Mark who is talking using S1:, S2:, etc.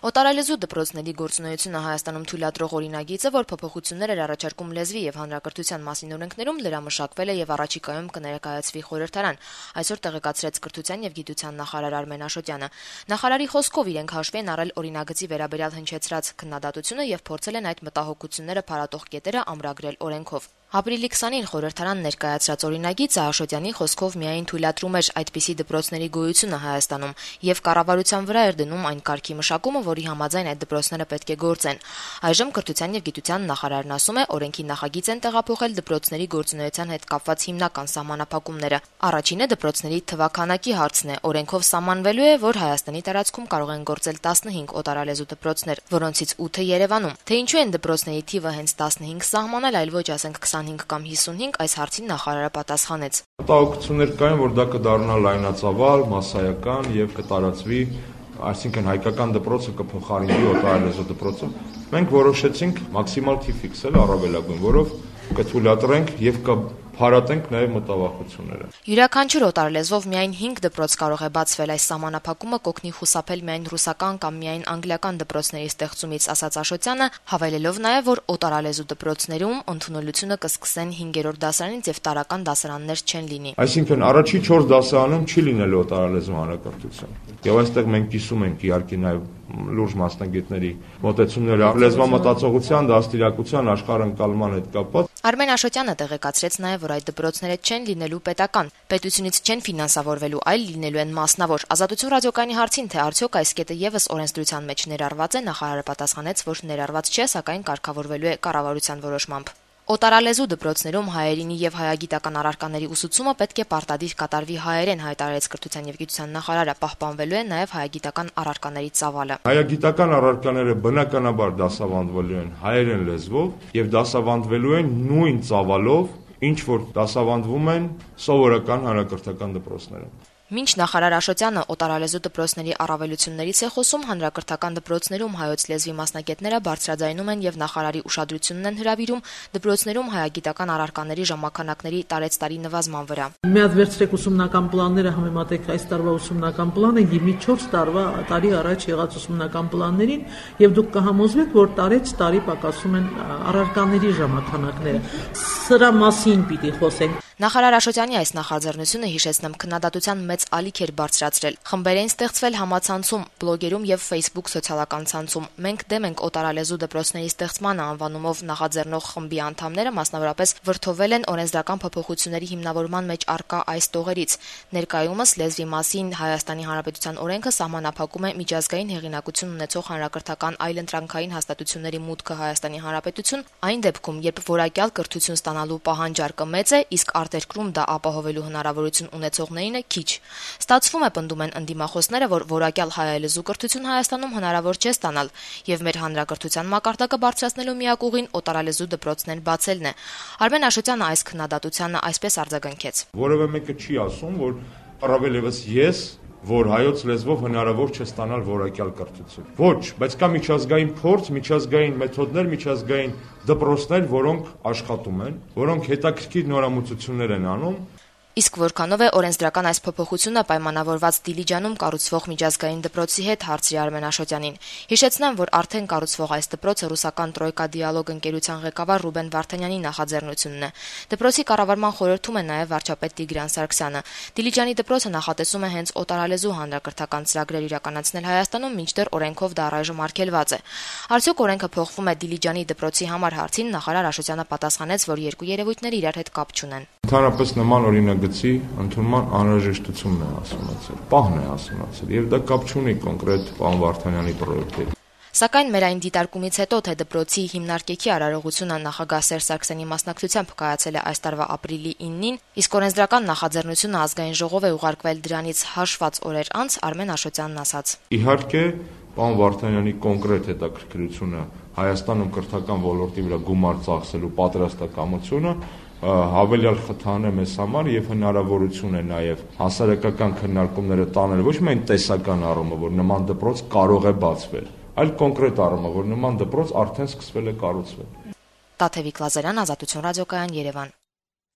S1: Օտարալեզու դպրոցների գործունեությունը Հայաստանում թույլատրող օրինագիծը, որ փոփոխություններ էր առաջարկում լեզվի եւ հանրակրթության մասին օրենքներում, լրամշակվել է եւ առաջիկայում կներկայացվի խորհրդարան, այսօր տեղեկացրեց Կրթության եւ Գիտության նախարար Արմեն Աշոտյանը։ Նախարարի խոսքով իրենք հաշվի են առել օրինագծի վերաբերյալ հնչեցրած քննադատությունը եւ փորձել են այդ մտահոգությունները փարատող կետերը ամրագրել օրենքով։ Ապրիլի 20-ին խորհրդարան ներկայացրած օրինագիծը Աշոտյանի խոսքով միայն թույլատրում էր այդպիսի դպրոցների գոյությունը Հայաստանում եւ կառավարության վրա էր դնում այն կարգի մշակումը, որի համաձայն այդ դպրոցները պետք է գործեն։ Այժմ Կրթության եւ Գիտության նախարարն ասում է, օրենքի նախագիծ են տեղափոխել դպրոցների գործունեության հետ կապված հիմնական սահմանափակումները։ Առաջինը դպրոցների թվաքանակի հարցն է։ Օրենքով սահմանվելու է, որ Հայաստանի տարածքում կարող են գործել 15 օտարալեզու դպրոցներ, որոնցից 8-ը Երևանում։ Թե ինչու են դպրոցների թիվը հենց 15 սահմանել, այլ ոչ ասենք 25 կամ 55, այս հարցին նախարարը պատասխանեց.
S2: Մտահոգություններ կային, որ դա կդառնա լայնածավալ, մասսայական եւ կտարածվի, այսինքն հայկական դպրոցը կփոխարինվի օտարալեզու դպրոցով։ Մենք որոշեցինք մաքսիմալ թիվ ֆիքսել առավելագույն, որով կթույլատրենք եւ կփարատենք նաեւ մտավախությունները։
S1: Յուրաքանչյուր օտարալեզվով միայն 5 դպրոց կարող է բացվել, այս սահմանափակումը կօգնի խուսափել միայն ռուսական կամ միայն անգլիական դպրոցների ստեղծումից, ասաց Աշոտյանը, հավելելով նաեւ, որ օտարալեզու դպրոցներում ընդունելությունը կսկսեն 5-րդ դասարանից եւ տարրական դասարաններ չեն լինի։
S2: Այսինքն առաջի 4 դասարանում չի լինելու օտարալեզու հանրակրթություն։ Եվ այստեղ մենք կիսում ենք իհարկե նաեւ լուրջ մասնագետների մոտեցումները լեզվամտածողության, դաստիարակության, աշխարհընկալման հետ կապված։
S1: Արմեն Աշոտյանը տեղեկացրեց նաեւ, որ այդ դպրոցները չեն լինելու պետական, պետությունից չեն ֆինանսավորվելու, այլ լինելու են մասնավոր։ Ազատություն ռադիոկայանի հարցին, թե արդյոք այս կետը եւս օրենսդրության մեջ ներառված է, նախարարը պատասխանեց, որ ներառված չէ, սակայն կարգավորվելու է կառավարության որոշմամբ։ Օտարալեզու դպրոցներում հայերենի եւ հայագիտական առարկաների ուսուցումը պետք է պարտադիր կատարվի հայերեն, հայտարարեց Կրթության եւ Գիտության նախարարը, պահպանվելու է նաեւ հայագիտական առարկաների ծավալը։
S2: Հայագիտական առարկաները բնականաբար դասավանդվելու են հայերեն լեզվով եւ դասավանդվելու են նույն ծավալով, ինչ որ դասավանդվում են սովորական հանրակրթական դպրոցներում։
S1: Մինչ նախարար Աշոտյանը օտարալեզու դպրոցների առավելություններից է խոսում, հանրակրթական դպրոցներում հայոց լեզվի մասնագետները բարձրաձայնում են եւ նախարարի ուշադրությունն են հրավիրում դպրոցներում հայագիտական առարկաների ժամանականակների տարեցտարի նվազման վրա։
S3: Մի հատ վերցրեք ուսումնական պլանները, համեմատեք այս տարվա ուսումնական պլանը եւ մի 4 տարի առաջ եղած ուսումնական պլաններին եւ դուք կհամոզվեք, որ տարեց տարի պակասում են առարկաների ժամանականակները։ Սրա մասին պիտի խոսենք։
S1: Նախարար Աշոտյանի այս նախաձեռնությունը, հիշեցնեմ, քննադատության մեծ ալիք էր բարձրացրել։ Խմբեր են ստեղծվել համացանցում, բլոգերում եւ Facebook սոցիալական ցանցում։ Մենք դեմ ենք օտարալեզու դպրոցների ստեղծմանը անվանումով նախաձեռնող խմբի անդամները մասնավորապես վրդովել են օրենսդրական փոփոխությունների հիմնավորման մեջ առկա այս տողերից։ Ներկայումս լեզվի մասին Հայաստանի Հանրապետության օրենքը սահմանափակում է միջազգային հեղինակություն ունեցող հանրակրթական այլընտրանքային հաստատությունների մուտքը Հայաստանի Հանրապետություն այն դեպքում, երբ որակյալ կրթություն ստանալու պահանջարկը մեծ է, իսկ արտերկրում դա ապահովելու հնարավորություն ունեցողներին է քիչ։ Ստացվում է, պնդում են ընդդիմախոսները, որ որակյալ հայալեզու կրթություն Հայաստանում հնարավոր չէ ստանալ, եւ մեր հանրակրթության մակարդակը բարձրացնելու միակ ուղին օտարալեզու դպրոցներ բացելն է։ Արմեն Աշոտյանը այս քննադատությանը այսպես արձագանքեց.
S2: Որևէ մեկը չի ասում, որ առավել եւս ես, որ հայոց լեզվով հնարավոր չէ ստանալ որակյալ կրթություն։ Ոչ, բայց կա միջազգային փորձ, միջազգային մեթոդներ, միջազգային դպրոցներ, որոնք աշխատում են, որոնք հետաքրքիր նորամուծություններ են անում։
S1: Իսկ որքանով է օրենսդրական այս փոփոխությունը պայմանավորված Դիլիջանում կառուցվող միջազգային դպրոցի հետ, հարցրի Արմեն Աշոտյանին։ Հիշեցնեմ, որ արդեն կառուցվող այս դպրոցը ռուսական Տրոյկա դիալոգ ընկերության ղեկավար Ռուբեն Վարդանյանի նախաձեռնությունն է։ Դպրոցի կառավարման խորհրդում է նաև վարչապետ Տիգրան Սարգսյանը։ Դիլիջանի դպրոցը նախատեսում է հենց օտարալեզու հանրակրթական ծրագրեր իրականացնել Հայաստանում, մինչդեռ օրենքով դա առայժմ արգելված է։ Արդյոք օրենքը փոխվում է Դիլիջանի դպրոցի համար հարցին նախարար Աշոտյանը պատասխանեց, որ երկու երևույթները իրար հետ կապ չունեն։
S2: Ընդհանրապես նման օրինագծի ընդունման անհրաժեշտությունն է հասունացել, պահն է հասունացել, եւ դա կապ չունի կոնկրետ պարոն Վարդանյանի պրոյեկտի հետ։
S1: Սակայն մեր այն դիտարկումից հետո, թե դպրոցի հիմնարկեքի արարողությունը նախագահ Սերժ Սարգսյանի մասնակցությամբ կայացել է այս տարվա ապրիլի 9-ին, իսկ օրենսդրական նախաձեռնությունը ազգային ժողով է ուղարկվել դրանից հաշված օրեր անց, Արմեն Աշոտյանն ասաց.
S2: Իհարկե, պարոն Վարդանյանի կոնկրետ հետաքրքրությունը Հայաստանում կրթական ոլորտի վրա գումար ծախսելու պատրաստակամությունը հավելյալ խթան է մեզ համար եւ հնարավորություն է նաեւ հասարակական քննարկումները տանել ոչ միայն տեսական առումով, որ նման դպրոց կարող է բացվել, այլ կոնկրետ առումով, որ նման դպրոց արդեն սկսվել է կառուցվել։
S1: Տաթևիկ Լազարյան, Ազատություն ռադիոկայան, Երևան։